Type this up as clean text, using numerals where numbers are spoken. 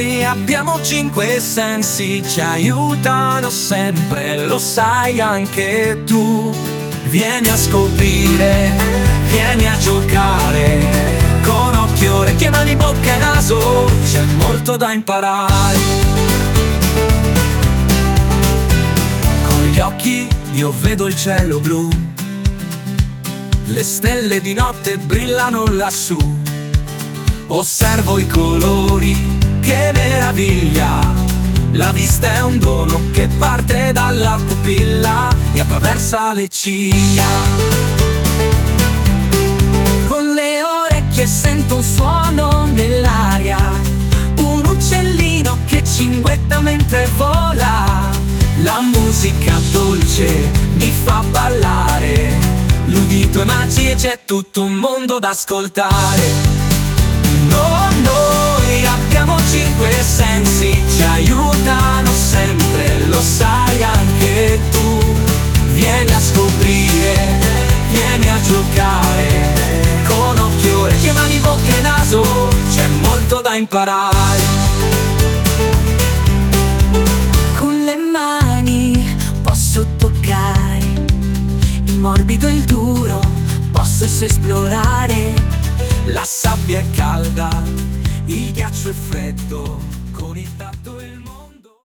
noi abbiamo cinque sensi, ci aiutano sempre, lo sai anche tu. Vieni a scoprire, vieni a giocare, con occhio, orecchie, mani, bocca e naso, c'è molto da imparare. Con gli occhi io vedo il cielo blu, le stelle di notte brillano lassù. Osservo i colori, che meraviglia, la vista è un dono che parte dalla pupilla e attraversa le ciglia. Con le orecchie sento un suono nell'aria, un uccellino che cinguetta mentre vola. La musica dolce mi fa ballare, l'udito e magie, c'è tutto un mondo da ascoltare. Noi abbiamo cinque sensi, ci aiutano sempre, lo sai anche tu. Vieni a scoprire, vieni a giocare, con occhio, orecchie, mani, bocca e naso, c'è molto da imparare. Con le mani posso toccare il morbido e il duro, posso esplorare. La sabbia è calda, il ghiaccio è freddo, con il tappeto